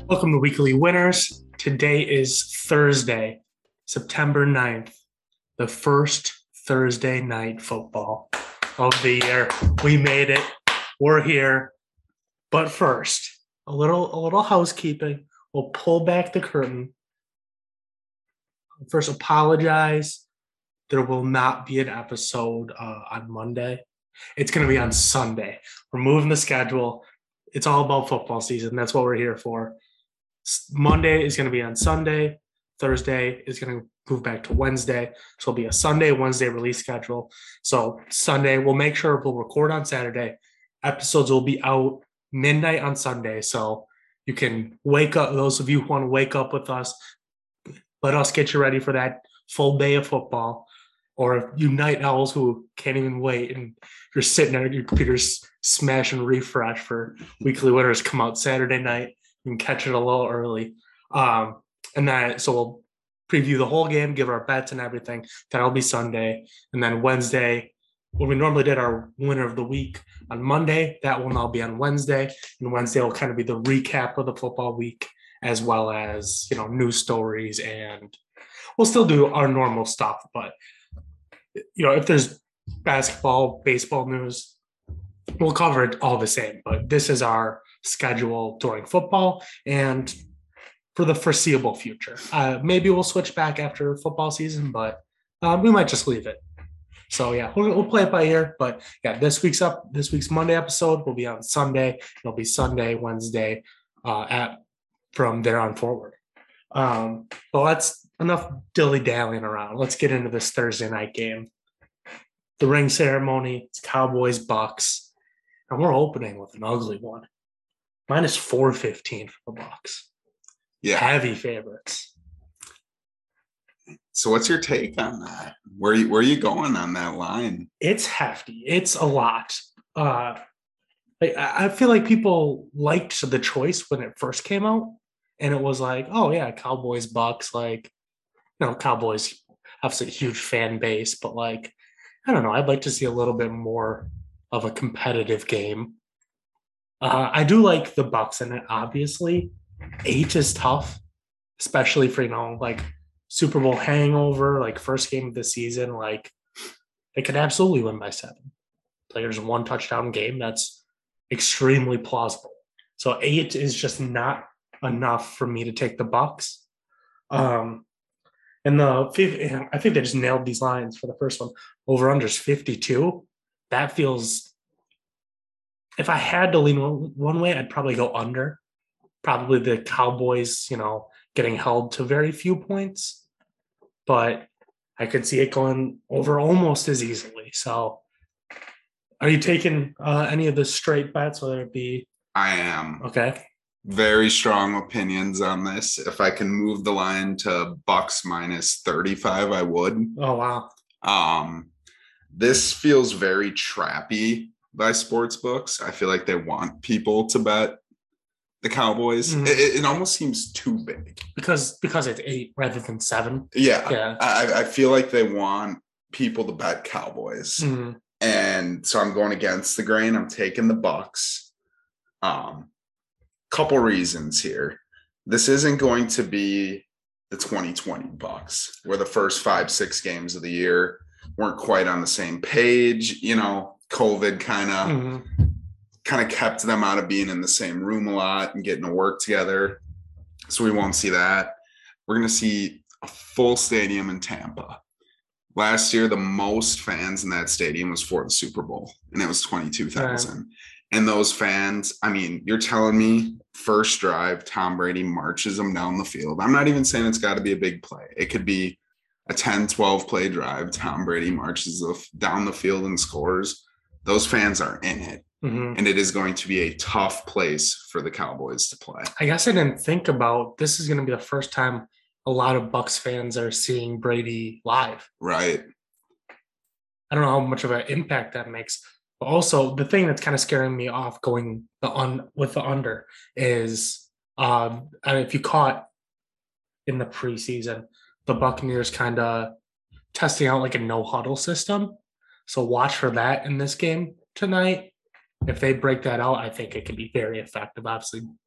Welcome to Weekly Winners. Today is Thursday, September 9th, the first Thursday night football of the year. We made it. We're here. But first, a little housekeeping. We'll pull back the curtain. First, apologize. There will not be an episode on Monday. It's going to be on Sunday. We're moving the schedule. It's all about football season. That's what we're here for. Monday is going to be on Sunday. Thursday is going to move back to Wednesday. So it'll be a Sunday, Wednesday release schedule. So Sunday, we'll make sure we'll record on Saturday. Episodes will be out midnight on Sunday. So you can wake up, those of you who want to wake up with us, let us get you ready for that full day of football. Or you night owls who can't even wait and you're sitting there at your computers smashing refresh for Weekly Winners come out Saturday night. You can catch it a little early. So we'll preview the whole game, give our bets and everything. That'll be Sunday. And then Wednesday, when we normally did our winner of the week on Monday, that will now be on Wednesday. And Wednesday will kind of be the recap of the football week, as well as, news stories. And we'll still do our normal stuff. But, if there's basketball, baseball news, we'll cover it all the same. But this is our schedule during football and for the foreseeable future. Maybe we'll switch back after football season, but we might just leave it. So yeah, we'll play it by ear. But yeah, this week's Monday episode will be on Sunday. It'll be Sunday, Wednesday, from there on forward. But that's enough dilly-dallying around. Let's get into this Thursday night game. The ring ceremony, it's Cowboys, Bucks, and we're opening with an ugly one. Minus 415 for the Bucks. Yeah. Heavy favorites. So what's your take on that? Where are you going on that line? It's hefty. It's a lot. I feel like people liked the choice when it first came out. And it was like, oh, yeah, Cowboys, Bucks. Cowboys obviously a huge fan base. But, I don't know. I'd like to see a little bit more of a competitive game. I do like the Bucks in it, obviously. 8 is tough, especially for, Super Bowl hangover, first game of the season. They could absolutely win by 7. There's a 1 touchdown game. That's extremely plausible. So 8 is just not enough for me to take the Bucks. And I think they just nailed these lines for the first one. Over-unders 52. That feels... If I had to lean one way, I'd probably go under. Probably the Cowboys, getting held to very few points. But I could see it going over almost as easily. So are you taking any of the straight bets, whether it be... I am. Okay. Very strong opinions on this. If I can move the line to Bucks minus 35, I would. Oh, wow. This feels very trappy by sports books. I feel like they want people to bet the Cowboys. Mm-hmm. It almost seems too big because it's 8 rather than 7. Yeah. I feel like they want people to bet Cowboys. Mm-hmm. And so I'm going against the grain. I'm taking the Bucks. Couple reasons here. This isn't going to be the 2020 Bucks, where the first 5-6 games of the year weren't quite on the same page. COVID kind of kept them out of being in the same room a lot and getting to work together. So we won't see that. We're going to see a full stadium in Tampa. Last year, the most fans in that stadium was for the Super Bowl, and it was 22,000. Right. And those fans, you're telling me first drive, Tom Brady marches them down the field. I'm not even saying it's got to be a big play. It could be a 10, 12 play drive. Tom Brady marches down the field and scores. Those fans are in it. Mm-hmm. And it is going to be a tough place for the Cowboys to play. I guess I didn't think about this is going to be the first time a lot of Bucks fans are seeing Brady live. Right. I don't know how much of an impact that makes. But also, the thing that's kind of scaring me off going with the under is, if you caught in the preseason, the Buccaneers kind of testing out a no-huddle system. So watch for that in this game tonight. If they break that out, I think it could be very effective. Obviously,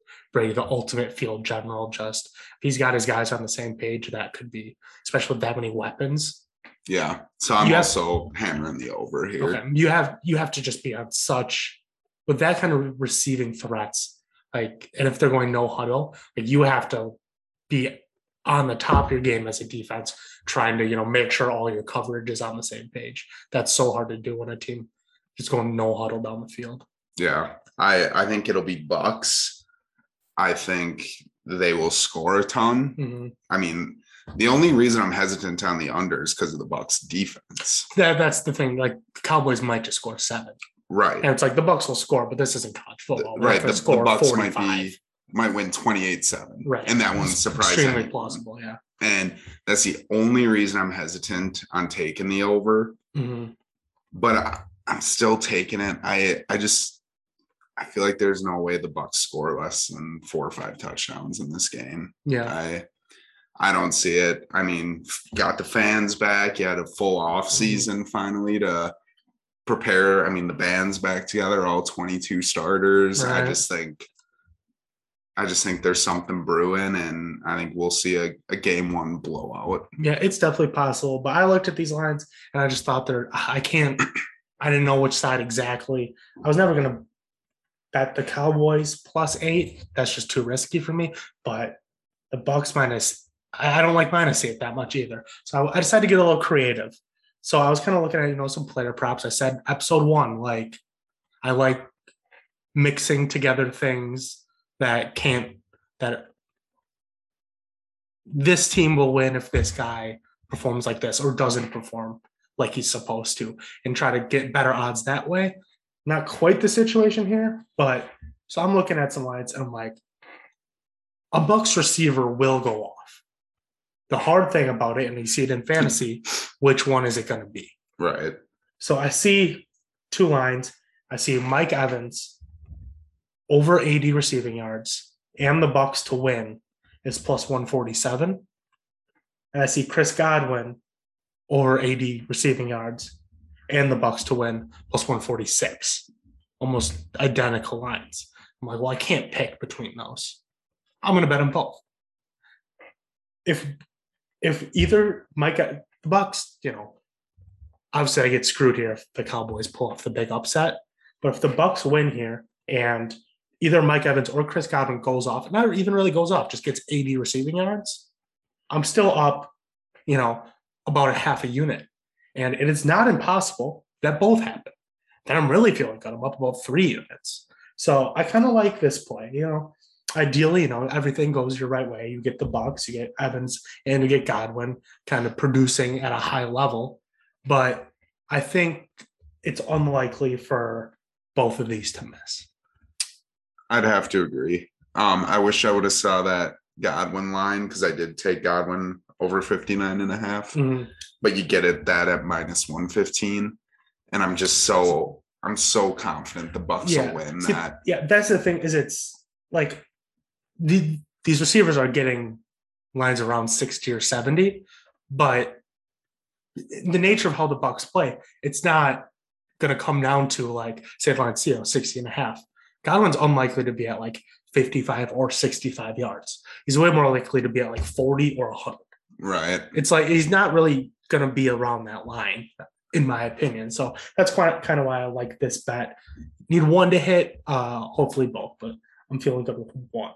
Brady, the ultimate field general. Just if he's got his guys on the same page, that could be, especially with that many weapons. Yeah. So I'm also hammering the over here. Okay. You have to just be on such with that kind of receiving threats, like, and if they're going no huddle, like you have to be on the top of your game as a defense, trying to, make sure all your coverage is on the same page. That's so hard to do when a team just going no huddle down the field. Yeah. I think it'll be Bucs. I think they will score a ton. Mm-hmm. I mean, the only reason I'm hesitant on the under is because of the Bucs defense. That's the thing. Like the Cowboys might just score 7. Right. And it's like the Bucs will score, but this isn't college football. Right. The Bucs 45. might win 28-7. Right. And that one's surprising. Extremely plausible, yeah. And that's the only reason I'm hesitant on taking the over. Mm-hmm. But I'm still taking it. I feel like there's no way the Bucs score less than 4 or 5 touchdowns in this game. Yeah. I don't see it. I mean, got the fans back. You had a full off season finally to prepare. I mean, the band's back together, all 22 starters. Right. I just think there's something brewing, and I think we'll see a game 1 blowout. Yeah, it's definitely possible. But I looked at these lines and I just thought I didn't know which side exactly. I was never going to bet the Cowboys +8. That's just too risky for me. But the Bucs I don't like -8 that much either. So I decided to get a little creative. So I was kind of looking at, some player props. I said episode 1, like I like mixing together things that this team will win if this guy performs like this or doesn't perform like he's supposed to, and try to get better odds that way. Not quite the situation here, but so I'm looking at some lines and I'm like, a Bucs receiver will go off. The hard thing about it, and you see it in fantasy, which one is it going to be? Right. So I see 2 lines. I see Mike Evans over 80 receiving yards and the Bucs to win is +147. And I see Chris Godwin over 80 receiving yards and the Bucs to win +146. Almost identical lines. I'm like, well, I can't pick between those. I'm going to bet them both. If either the Bucs, obviously I get screwed here if the Cowboys pull off the big upset. But if the Bucs win here and either Mike Evans or Chris Godwin goes off, not even really goes off, just gets 80 receiving yards, I'm still up, about a half a unit. And it is not impossible that both happen. Then I'm really feeling good. I'm up about 3 units. So I kind of like this play, Ideally, everything goes your right way. You get the Bucs, you get Evans, and you get Godwin kind of producing at a high level. But I think it's unlikely for both of these to miss. I'd have to agree. I wish I would have saw that Godwin line because I did take Godwin over 59.5. Mm-hmm. But you get that at -115. And I'm so confident the Bucs will win that. Yeah, that's the thing, is it's like these receivers are getting lines around 60 or 70, but the nature of how the Bucs play, it's not going to come down to like, say, line 60.5. Godwin's unlikely to be at like 55 or 65 yards. He's way more likely to be at like 40 or 100. Right. It's like he's not really going to be around that line, in my opinion. So that's kind of why I like this bet. Need 1 to hit, hopefully both, but I'm feeling good with 1.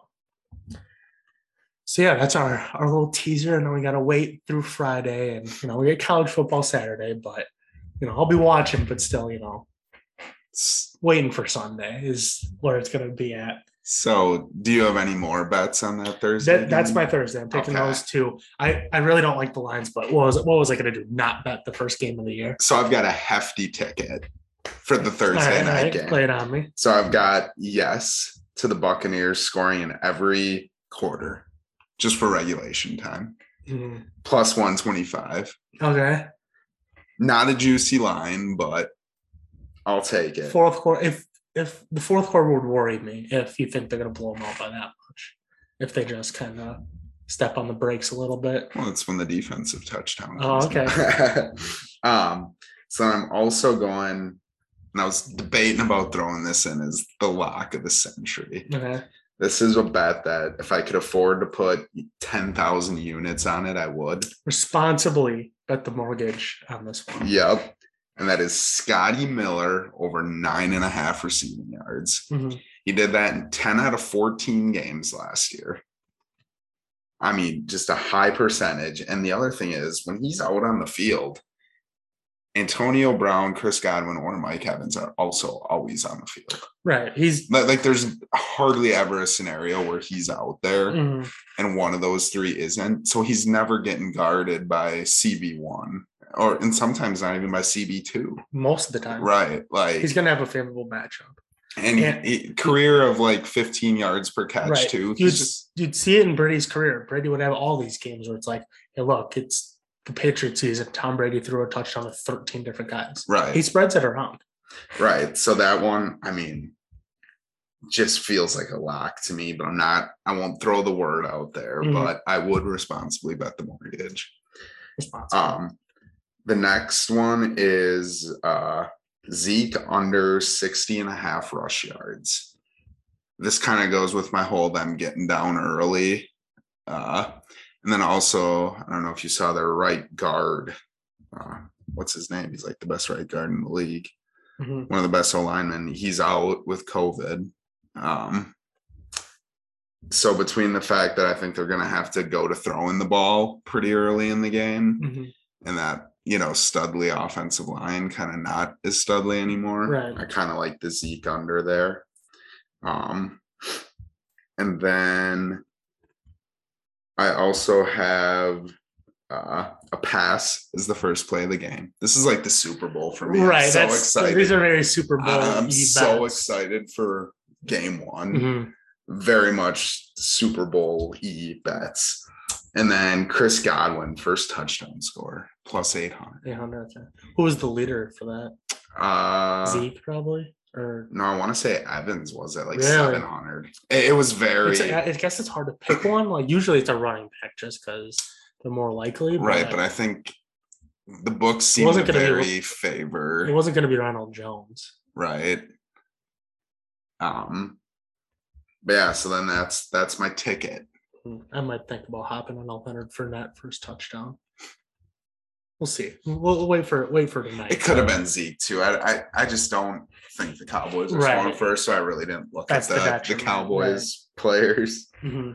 So yeah, that's our little teaser. And then we got to wait through Friday, and we get college football Saturday, but I'll be watching, but still, waiting for Sunday is where it's going to be at. So do you have any more bets on that Thursday? That's my Thursday. I'm taking those 2. I really don't like the lines, but what was I going to do? Not bet the first game of the year? So I've got a hefty ticket for the Thursday night game. Play it on me. So I've got yes to the Buccaneers scoring in every quarter, just for regulation time. Mm-hmm. +125. Okay. Not a juicy line, but I'll take it. Fourth quarter. If the fourth quarter would worry me, if you think they're going to blow them out by that much, if they just kind of step on the brakes a little bit. Well, it's when the defensive touchdown comes. Oh, okay. So I'm also going, and I was debating about throwing this in as the lock of the century. Okay. This is a bet that if I could afford to put 10,000 units on it, I would. Responsibly bet the mortgage on this one. Yep. And that is Scotty Miller over 9.5 receiving yards. Mm-hmm. He did that in 10 out of 14 games last year. I mean, just a high percentage. And the other thing is, when he's out on the field, Antonio Brown, Chris Godwin, or Mike Evans are also always on the field. Right. He's like, there's hardly ever a scenario where he's out there and one of those three isn't. So he's never getting guarded by CB1 and sometimes not even by CB2. Most of the time. Right. Like, he's going to have a favorable matchup. And career of like 15 yards per catch, right. Too. You'd see it in Brady's career. Brady would have all these games where it's like, hey, look, it's the Patriots season. Tom Brady threw a touchdown to 13 different guys. Right. He spreads it around. Right. So that one, I mean, just feels like a lock to me, but I won't throw the word out there, but I would responsibly bet the mortgage. The next one is Zeke under 60.5 rush yards. This kind of goes with my whole them getting down early. And then also, I don't know if you saw their right guard. What's his name? He's like the best right guard in the league. One of the best O-linemen. He's out with COVID. So between the fact that I think they're going to have to go to throwing the ball pretty early in the game and that, Studley offensive line kind of not as Studley anymore. Right. I kind of like the Zeke under there. And then I also have a pass as the first play of the game. This is like the Super Bowl for me. Right. I'm so excited. These are very Super Bowl. I'm so excited for game one. Very much Super Bowl-y bets. And then Chris Godwin, first touchdown score, plus 800. 800. Who was the leader for that? Zeke, probably? Or no, I want to say Evans was at like 700. It was very. I guess it's hard to pick one. Like usually it's a running back just because they're more likely. Right, but I think the books seem to very favor. It wasn't going to be Ronald Jones. Right. But yeah, so then that's my ticket. I might think about hopping on Leonard Fournette first touchdown. We'll see. We'll wait for tonight. It could have been Zeke too. I just don't think the Cowboys are going first, so I really didn't look at the Cowboys players.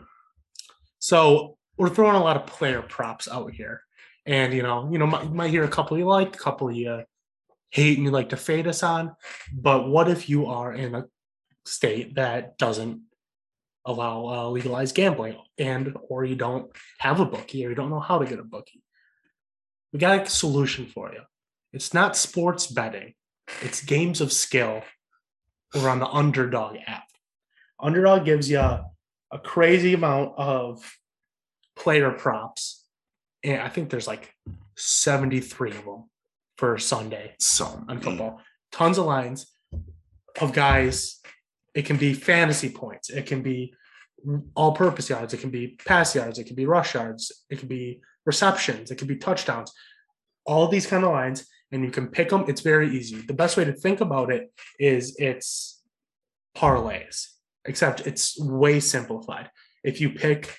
So we're throwing a lot of player props out here, and you might hear a couple you like, a couple you hate, and you like to fade us on. But what if you are in a state that doesn't allow legalized gambling, or you don't have a bookie, or you don't know how to get a bookie? We got a solution for you. It's not sports betting. It's games of skill over on the Underdog app. Underdog gives you a crazy amount of player props. And I think there's like 73 of them for Sunday on football. Tons of lines of guys. It can be fantasy points. It can be all-purpose yards. It can be pass yards. It can be rush yards. It can be receptions. It can be touchdowns. All these kind of lines, and you can pick them. It's very easy. The best way to think about it is it's parlays, except it's way simplified. If you pick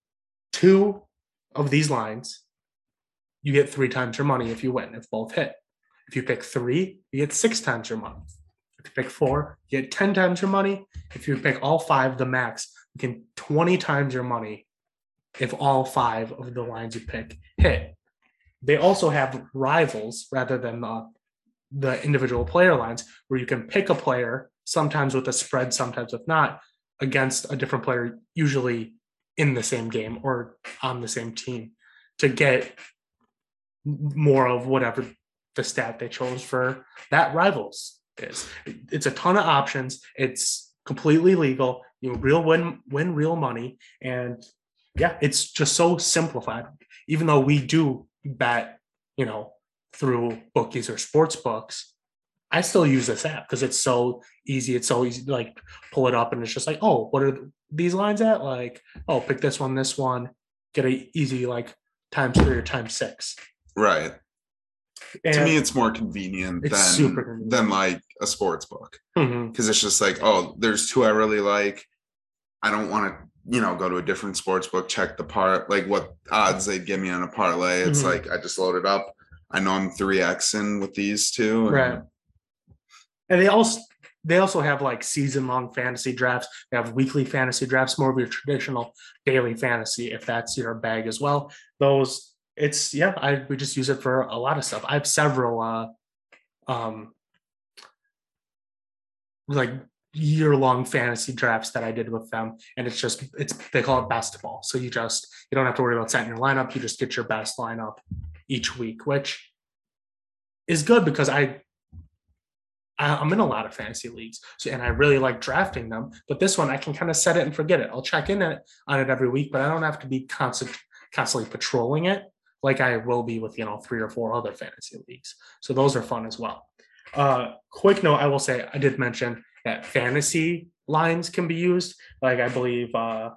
2 of these lines, you get 3 times your money if you win, if both hit. If you pick 3, you get 6 times your money. If you pick 4, you get 10 times your money. If you pick all 5, the max, you get 20 times your money if all 5 of the lines you pick hit. They also have rivals rather than the individual player lines, where you can pick a player, sometimes with a spread, sometimes with not, against a different player, usually in the same game or on the same team, to get more of whatever the stat they chose for that rivals is. It's a ton of options. It's completely legal. You win real money. And yeah, it's just so simplified. Even though we do bet, through bookies or sports books, I still use this app because it's so easy. It's so easy to like pull it up and it's just like, oh, what are these lines at? Like, oh, pick this one, get a easy like ×3 or ×6. Right. And to me, it's more convenient than like a sports book, because it's just like, oh, there's 2 I really like. I don't want to, go to a different sports book, check the part, like what odds they'd give me on a parlay. It's like I just load it up. I know I'm 3xing with these two. Right. And they also have like season-long fantasy drafts. They have weekly fantasy drafts, more of your traditional daily fantasy, if that's your bag as well. We just use it for a lot of stuff. I have several like year-long fantasy drafts that I did with them, and they call it best of all. So you don't have to worry about setting your lineup. You just get your best lineup each week, which is good because I'm in a lot of fantasy leagues, and I really like drafting them. But this one, I can kind of set it and forget it. I'll check in on it every week, but I don't have to be constantly patrolling it like I will be with 3 or 4 other fantasy leagues. So those are fun as well. Quick note, I will say I did mention that fantasy lines can be used. Like I believe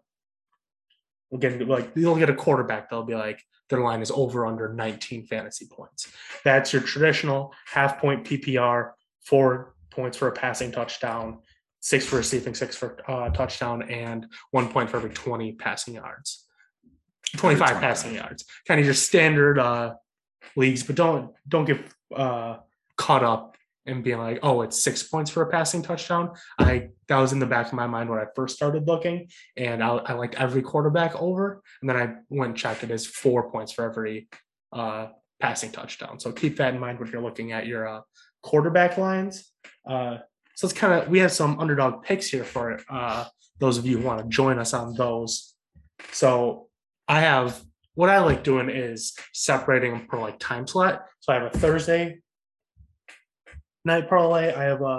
you'll get a quarterback. They'll be like their line is over under 19 fantasy points. That's your traditional half point PPR. 4 points for a passing touchdown, 6 for receiving, 6 for touchdown, and 1 point for every 20 passing yards. 25 passing yards. Kind of your standard leagues, but don't get caught up in being like, oh, it's 6 points for a passing touchdown. That was in the back of my mind when I first started looking, and I liked every quarterback over, and then I went and checked it as 4 points for every passing touchdown. So keep that in mind when you're looking at your quarterback lines. So it's we have some underdog picks here for those of you who want to join us on those. So what I like doing is separating them per like time slot. So I have a Thursday night parlay, I have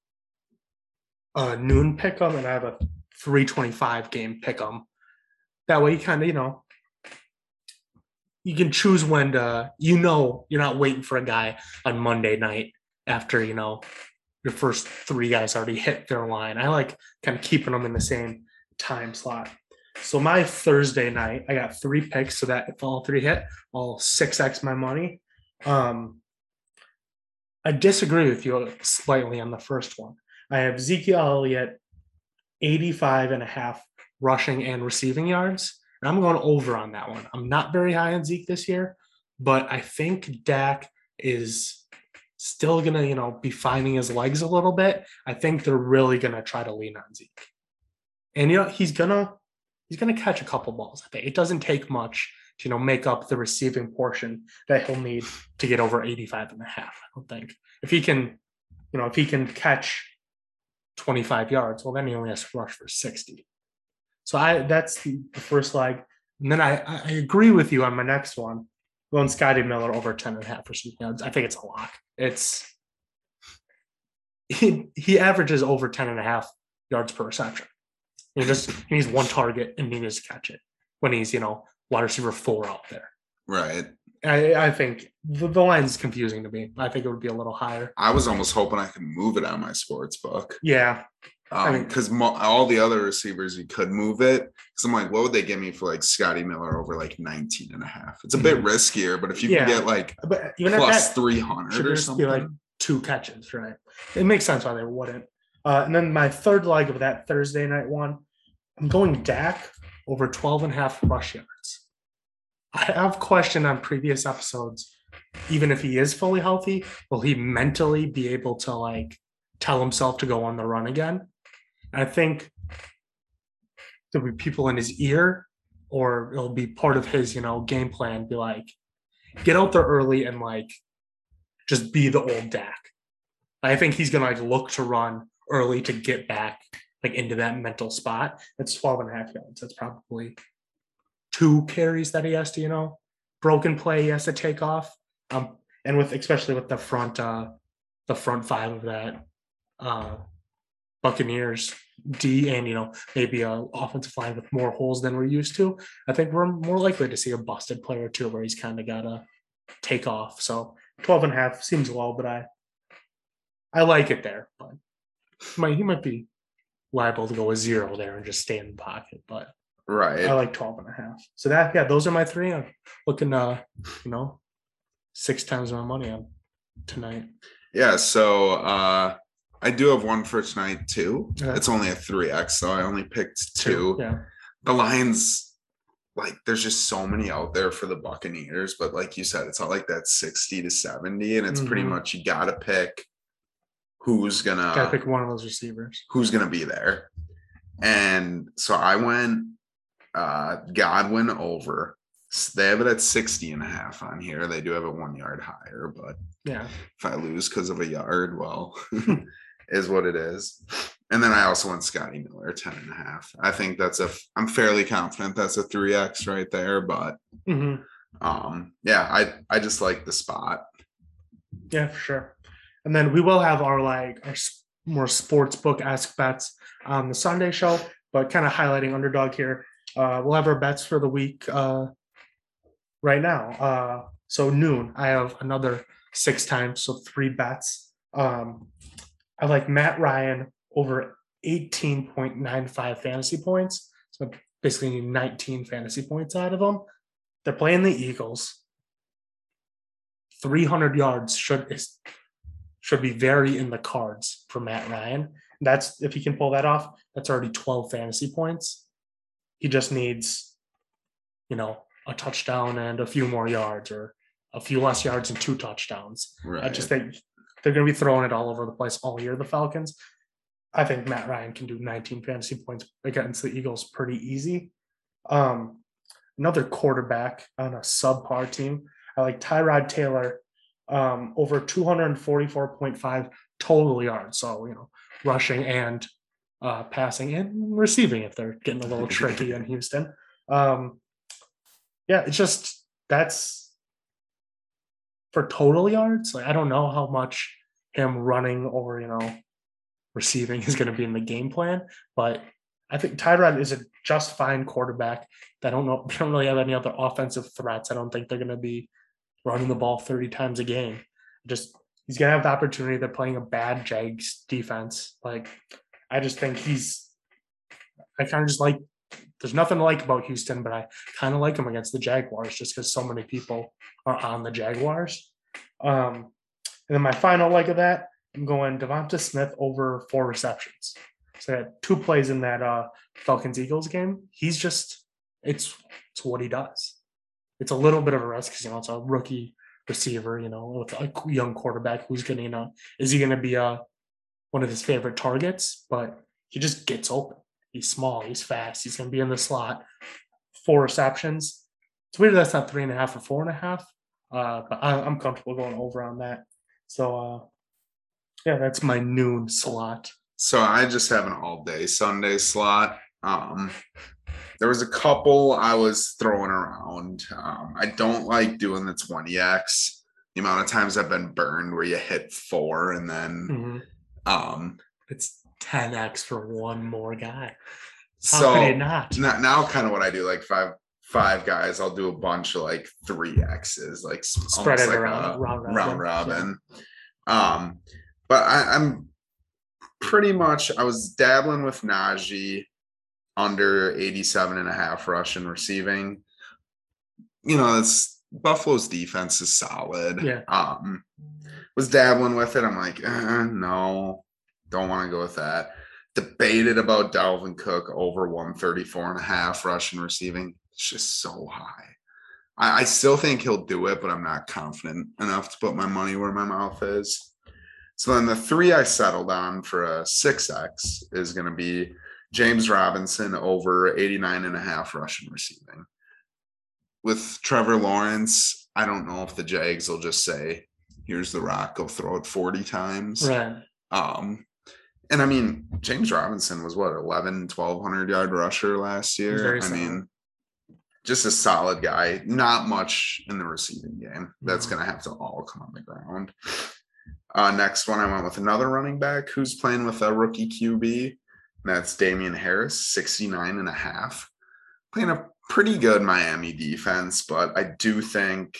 a noon pick 'em, and I have a 3:25 game pick 'em. That way you kind of, you can choose when you're not waiting for a guy on Monday night after, your first 3 guys already hit their line. I like kind of keeping them in the same time slot. So my Thursday night, I got 3 picks, so that if all 3 hit, I'll 6x my money. I disagree with you slightly on the first one. I have Ezekiel Elliott, 85.5 rushing and receiving yards. And I'm going over on that one. I'm not very high on Zeke this year, but I think Dak is still going to, be finding his legs a little bit. I think they're really going to try to lean on Zeke. And, he's going to catch a couple balls. I think it doesn't take much to, make up the receiving portion that he'll need to get over 85.5. I don't think if he can catch 25 yards, well, then he only has to rush for 60. So that's the first leg. And then I agree with you on my next one. Going Scotty Miller over 10.5 receiving yards. I think it's a lock. He averages over 10.5 yards per reception. He needs 1 target and he needs to catch it when he's, wide receiver 4 out there. Right. I think the line is confusing to me. I think it would be a little higher. I was almost hoping I could move it on my sports book. Yeah. Because all the other receivers, you could move it. Because I'm like, what would they give me for like Scotty Miller over like 19.5? It's a bit riskier, but if you can get like plus 300 or something. Be like 2 catches, right? It makes sense why they wouldn't. And then my third leg of that Thursday night one, I'm going Dak over 12.5 rush yards. I have questioned on previous episodes, even if he is fully healthy, will he mentally be able to tell himself to go on the run again? I think there'll be people in his ear, or it'll be part of his, game plan. Be like, get out there early and just be the old Dak. I think he's gonna look to run early to get back into that mental spot. That's 12.5 yards. That's probably 2 carries that he has to, broken play he has to take off. And especially with the front 5 of that Buccaneers D, and maybe a offensive line with more holes than we're used to, I think we're more likely to see a busted player too, where he's kind of got to take off. So 12.5 seems low, but I like it there. But he might be liable to go with 0 there and just stay in the pocket, but right. I like 12.5. So those are my 3. I'm looking 6 times my money on tonight. Yeah. So I do have one for tonight too. Okay. It's only a 3x, so I only picked two. Yeah. The Lions, like, there's just so many out there for the Buccaneers, but like you said, it's all like that 60 to 70, and it's pretty much you gotta pick who's Gotta gonna pick one of those receivers. be there. And so I went Godwin over. They have it at 60.5 on here. They do have it 1 yard higher, but Yeah. if I lose because of a yard, well, is what it is. And then I also went Scotty Miller 10.5. I think I'm fairly confident that's a 3x right there, but yeah, I just like the spot. Yeah, for sure. And then we will have our more sports book-esque bets on the Sunday show, but kind of highlighting underdog here. We'll have our bets for the week right now. So noon, I have another 6 times, so 3 bets. I like Matt Ryan over 18.95 fantasy points. So basically need 19 fantasy points out of him. They're playing the Eagles. 300 yards should be very in the cards for Matt Ryan. That's, if he can pull that off, that's already 12 fantasy points. He just needs, a touchdown and a few more yards, or a few less yards and 2 touchdowns. Right. I just think they're going to be throwing it all over the place all year, the Falcons. I think Matt Ryan can do 19 fantasy points against the Eagles pretty easy. Another quarterback on a subpar team, I like Tyrod Taylor over 244.5 total yards. So, rushing and passing and receiving if they're getting a little tricky in Houston. Yeah, it's just that's for total yards. Like, I don't know how much him running or receiving is going to be in the game plan, but I think Tyrod is a just fine quarterback. I don't really have any other offensive threats. I don't think they're going to be running the ball 30 times a game. Just he's going to have the opportunity. They're playing a bad Jags defense. Like, I just think I kind of just like, there's nothing to like about Houston, but I kind of like him against the Jaguars just because so many people are on the Jaguars. And then my final leg of that, I'm going Devonta Smith over 4 receptions. So I had 2 plays in that Falcons-Eagles game. He's just, it's what he does. It's a little bit of a risk because, it's a rookie receiver, with a young quarterback who's going to, is he going to be one of his favorite targets? But he just gets open. He's small. He's fast. He's going to be in the slot. 4 receptions. It's weird that's not 3.5 or 4.5. But I'm comfortable going over on that. So, yeah, that's my noon slot. So I just have an all-day Sunday slot. There was a couple I was throwing around. I don't like doing the 20x. The amount of times I've been burned where you hit 4 and then it's 10x for one more guy. How could you not? Now kind of what I do, like five guys, I'll do a bunch of like 3x's, like spread it like around, round robin. Yeah. But I'm pretty much, I was dabbling with Najee under 87.5 rushing receiving. That's Buffalo's defense is solid. Yeah. Was dabbling with it. I'm like, no, don't want to go with that. Debated about Dalvin Cook over 134.5 rushing receiving. It's just so high. I still think he'll do it, but I'm not confident enough to put my money where my mouth is. So then the 3 I settled on for a 6x is going to be James Robinson over 89.5 rushing receiving. With Trevor Lawrence, I don't know if the Jags will just say, here's the rock, go throw it 40 times. Right. And I mean, James Robinson was 1,100 yard rusher last year. I mean, just a solid guy, not much in the receiving game. That's going to have to all come on the ground. Next one, I went with another running back who's playing with a rookie QB. That's Damian Harris, 69.5. Playing a pretty good Miami defense, but I do think,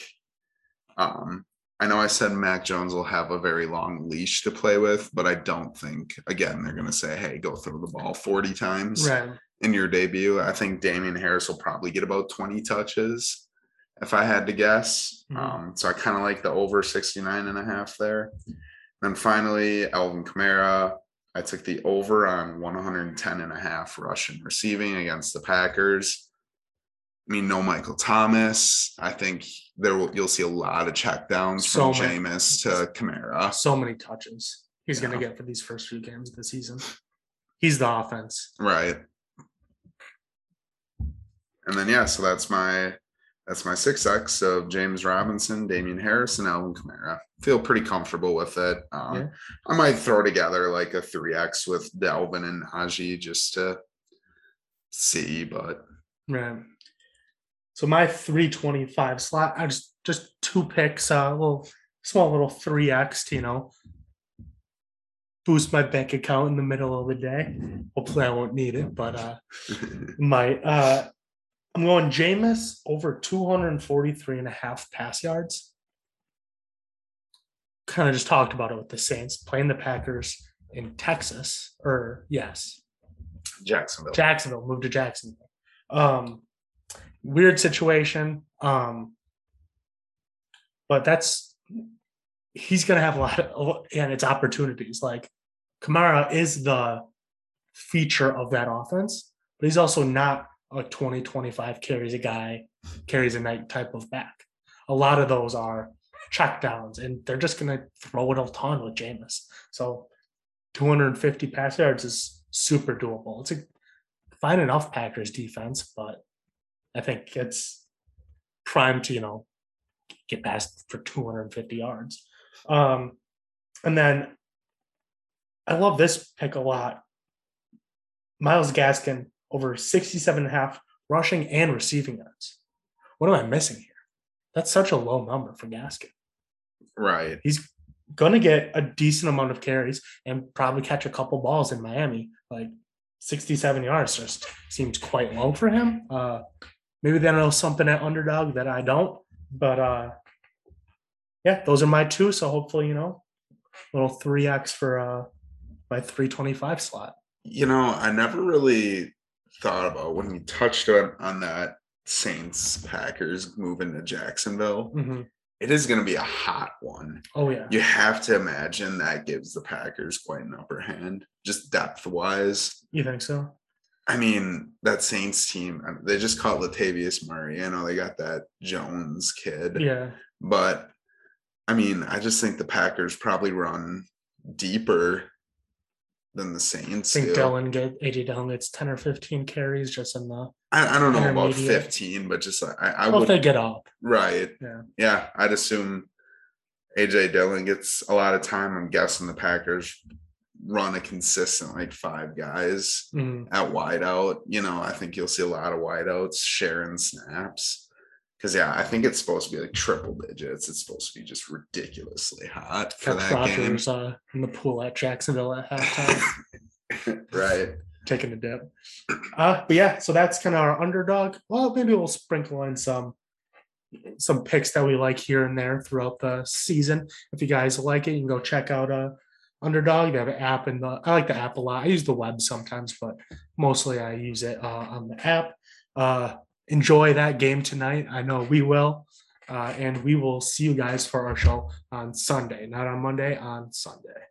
I know I said Mac Jones will have a very long leash to play with, but I don't think, again, they're going to say, hey, go throw the ball 40 times in your debut. I think Damian Harris will probably get about 20 touches if I had to guess. So I kind of like the over 69.5 there. And finally, Alvin Kamara. I took the over on 110.5 rushing receiving against the Packers. I mean, no Michael Thomas. I think you'll see a lot of checkdowns from Jameis to Kamara. So many touches he's going to get for these first few games of the season. He's the offense. Right. And then, so that's my 6X of James Robinson, Damian Harris, and Alvin Kamara. Feel pretty comfortable with it. I might throw together like a 3X with Dalvin and Najee just to see, but. Right. So my 325 slot, I just 2 picks, a small little 3X to, boost my bank account in the middle of the day. Hopefully I won't need it, but might. I'm going Jameis over 243.5 pass yards. Kind of just talked about it with the Saints playing the Packers in Texas, Jacksonville, moved to Jacksonville. Weird situation. But he's going to have a lot of, and it's opportunities. Like Kamara is the feature of that offense, but he's also not a 20-25 carries a night type of back. A lot of those are checkdowns, and they're just going to throw it a ton with Jameis. So 250 pass yards is super doable. It's a fine enough Packers defense, but I think it's prime to, get past for 250 yards. And then I love this pick a lot. Myles Gaskin over 67.5 rushing and receiving yards. What am I missing here? That's such a low number for Gaskin. Right. He's going to get a decent amount of carries and probably catch a couple balls in Miami. Like 67 yards just seems quite low for him. Maybe they know something at underdog that I don't. But, those are my 2. So hopefully, little 3X for my 325 slot. I never really thought about when you touched on that Saints Packers moving to Jacksonville. Mm-hmm. It is going to be a hot one. Oh, yeah. You have to imagine that gives the Packers quite an upper hand, just depth-wise. You think so? I mean, that Saints team, they just caught Latavius Murray. They got that Jones kid. Yeah. But, I mean, I just think the Packers probably run deeper than the Saints. I think AJ Dillon gets 10 or 15 carries just in the I don't know about 15, but just I would. If they get up. Right. Yeah. Yeah. I'd assume AJ Dillon gets a lot of time. I'm guessing the Packers run a consistent 5 guys at wideout. I think you'll see a lot of wideouts sharing snaps. Because, I think it's supposed to be triple digits. It's supposed to be just ridiculously hot for that Rodgers, game. In the pool at Jacksonville at halftime. Right. Taking a dip. But so that's kind of our underdog. Well, maybe we'll sprinkle in some picks that we like here and there throughout the season. If you guys like it, you can go check out Underdog. They have an app, and I like the app a lot. I use the web sometimes, but mostly I use it on the app. Enjoy that game tonight. I know we will. And we will see you guys for our show on Sunday, not on Monday, on Sunday.